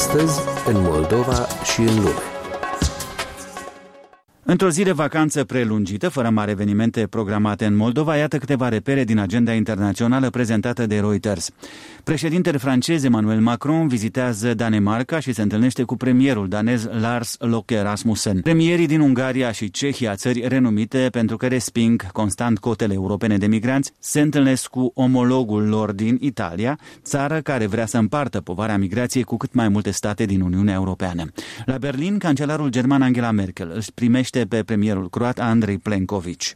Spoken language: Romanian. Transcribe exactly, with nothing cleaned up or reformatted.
Astăzi, în Moldova și în lume. Într-o zi de vacanță prelungită, fără mari evenimente programate în Moldova, iată câteva repere din agenda internațională prezentată de Reuters. Președintele francez Emmanuel Macron vizitează Danemarca și se întâlnește cu premierul danez Lars Løkke Rasmussen. Premierii din Ungaria și Cehia, țări renumite pentru că resping constant cotele europene de migranți, se întâlnesc cu omologul lor din Italia, țară care vrea să împartă povara migrației cu cât mai multe state din Uniunea Europeană. La Berlin, cancelarul german Angela Merkel își primește pe premierul croat Andrei Plenković.